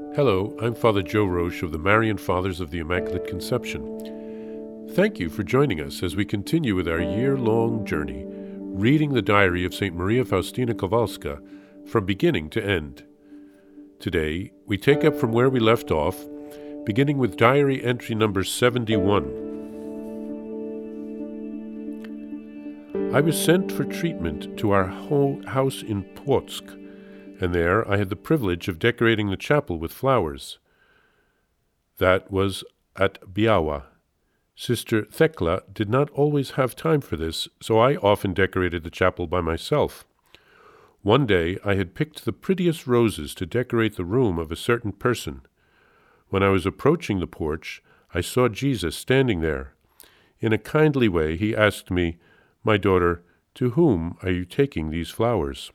Hello, I'm Father Joe Roche of the Marian Fathers of the Immaculate Conception. Thank you for joining us as we continue with our year-long journey, reading the diary of St. Maria Faustina Kowalska from beginning to end. Today, we take up from where we left off, beginning with diary entry number 71. I was sent for treatment to our house in Płotsk, and there I had the privilege of decorating the chapel with flowers. That was at Biała. Sister Thekla did not always have time for this, so I often decorated the chapel by myself. One day I had picked the prettiest roses to decorate the room of a certain person. When I was approaching the porch, I saw Jesus standing there. In a kindly way he asked me, "My daughter, to whom are you taking these flowers?"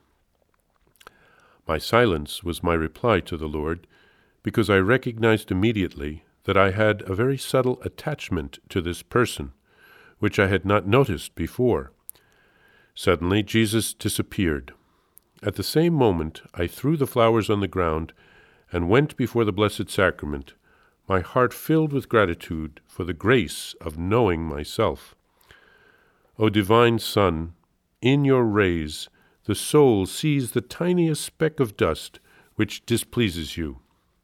My silence was my reply to the Lord, because I recognized immediately that I had a very subtle attachment to this person, which I had not noticed before. Suddenly Jesus disappeared. At the same moment I threw the flowers on the ground and went before the Blessed Sacrament, my heart filled with gratitude for the grace of knowing myself. O Divine Son, in your rays the soul sees the tiniest speck of dust which displeases you.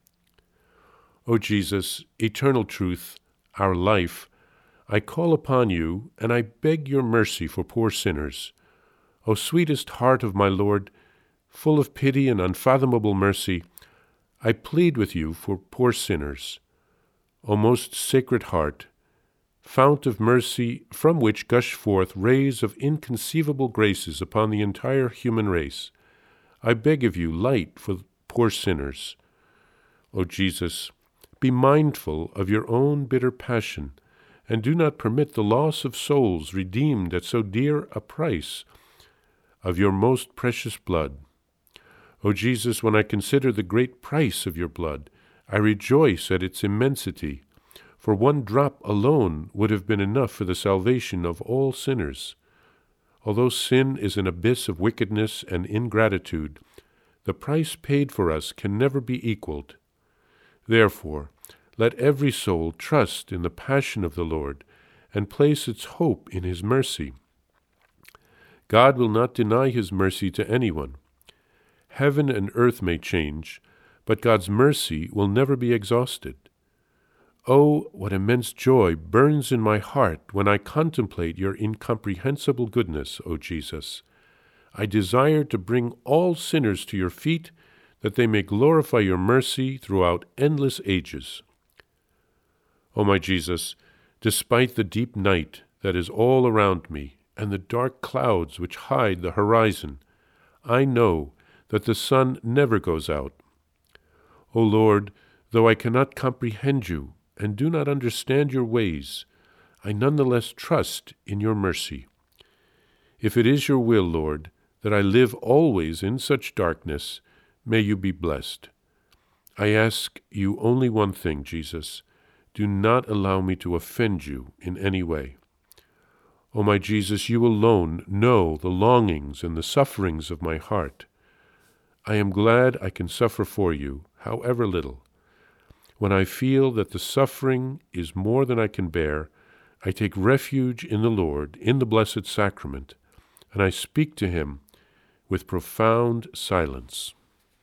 O Jesus, eternal truth, our life, I call upon you, and I beg your mercy for poor sinners. O sweetest heart of my Lord, full of pity and unfathomable mercy, I plead with you for poor sinners. O most sacred heart, fount of mercy from which gush forth rays of inconceivable graces upon the entire human race, I beg of you light for poor sinners. O Jesus, be mindful of your own bitter passion, and do not permit the loss of souls redeemed at so dear a price of your most precious blood. O Jesus, when I consider the great price of your blood, I rejoice at its immensity, for one drop alone would have been enough for the salvation of all sinners. Although sin is an abyss of wickedness and ingratitude, the price paid for us can never be equaled. Therefore, let every soul trust in the passion of the Lord and place its hope in his mercy. God will not deny his mercy to anyone. Heaven and earth may change, but God's mercy will never be exhausted. Oh, what immense joy burns in my heart when I contemplate your incomprehensible goodness, O Jesus. I desire to bring all sinners to your feet, that they may glorify your mercy throughout endless ages. O my Jesus, despite the deep night that is all around me and the dark clouds which hide the horizon, I know that the sun never goes out. O Lord, though I cannot comprehend you and do not understand your ways, I nonetheless trust in your mercy. If it is your will, Lord, that I live always in such darkness, may you be blessed. I ask you only one thing, Jesus. Do not allow me to offend you in any way. O my Jesus, you alone know the longings and the sufferings of my heart. I am glad I can suffer for you, however little. When I feel that the suffering is more than I can bear, I take refuge in the Lord, in the Blessed Sacrament, and I speak to him with profound silence.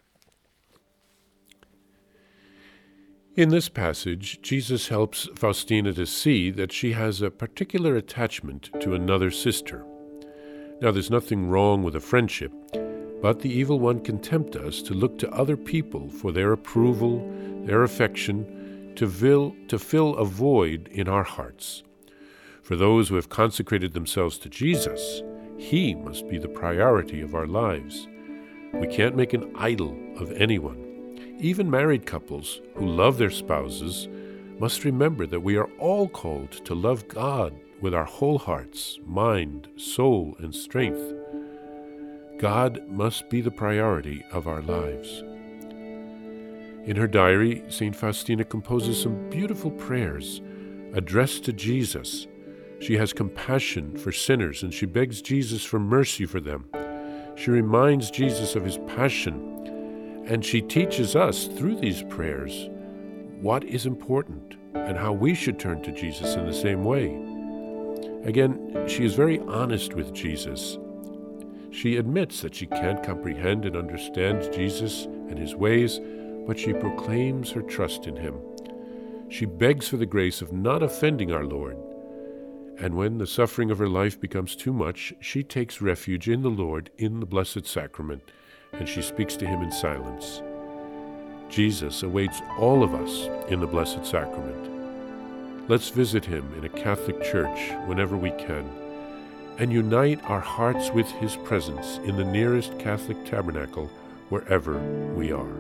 In this passage, Jesus helps Faustina to see that she has a particular attachment to another sister. Now, there's nothing wrong with a friendship, but the evil one can tempt us to look to other people for their approval, their affection, to fill a void in our hearts. For those who have consecrated themselves to Jesus, he must be the priority of our lives. We can't make an idol of anyone. Even married couples who love their spouses must remember that we are all called to love God with our whole hearts, mind, soul, and strength. God must be the priority of our lives. In her diary, St. Faustina composes some beautiful prayers addressed to Jesus. She has compassion for sinners, and she begs Jesus for mercy for them. She reminds Jesus of his passion And she teaches us through these prayers what is important and how we should turn to Jesus in the same way. Again, she is very honest with Jesus. She admits that she can't comprehend and understand Jesus and his ways, but she proclaims her trust in him. She begs for the grace of not offending our Lord. And when the suffering of her life becomes too much, she takes refuge in the Lord in the Blessed Sacrament, and she speaks to him in silence. Jesus awaits all of us in the Blessed Sacrament. Let's visit him in a Catholic church whenever we can, and unite our hearts with his presence in the nearest Catholic tabernacle wherever we are.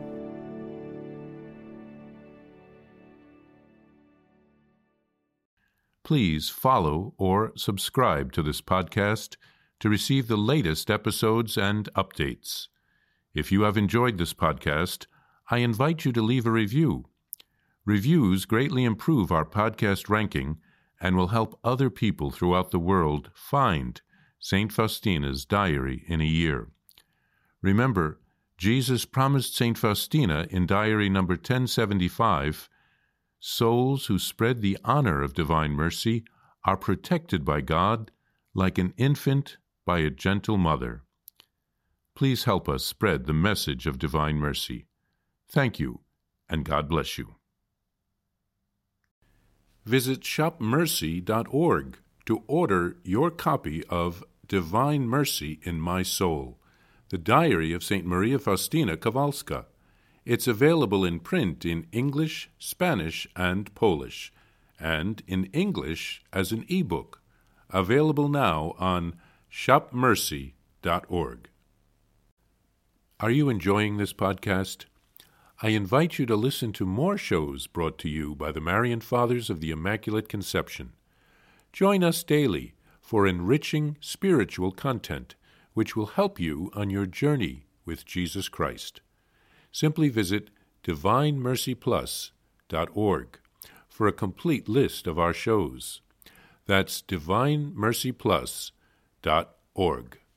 Please follow or subscribe to this podcast to receive the latest episodes and updates. If you have enjoyed this podcast, I invite you to leave a review. Reviews greatly improve our podcast ranking and will help other people throughout the world find St. Faustina's Diary in a Year. Remember, Jesus promised St. Faustina in Diary number 1075, souls who spread the honor of divine mercy are protected by God like an infant by a gentle mother. Please help us spread the message of divine mercy. Thank you, and God bless you. Visit shopmercy.org to order your copy of Divine Mercy in My Soul, the Diary of St. Maria Faustina Kowalska. It's available in print in English, Spanish, and Polish, and in English as an e-book, available now on shopmercy.org. Are you enjoying this podcast? I invite you to listen to more shows brought to you by the Marian Fathers of the Immaculate Conception. Join us daily for enriching spiritual content, which will help you on your journey with Jesus Christ. Simply visit DivineMercyPlus.org for a complete list of our shows. That's DivineMercyPlus.org.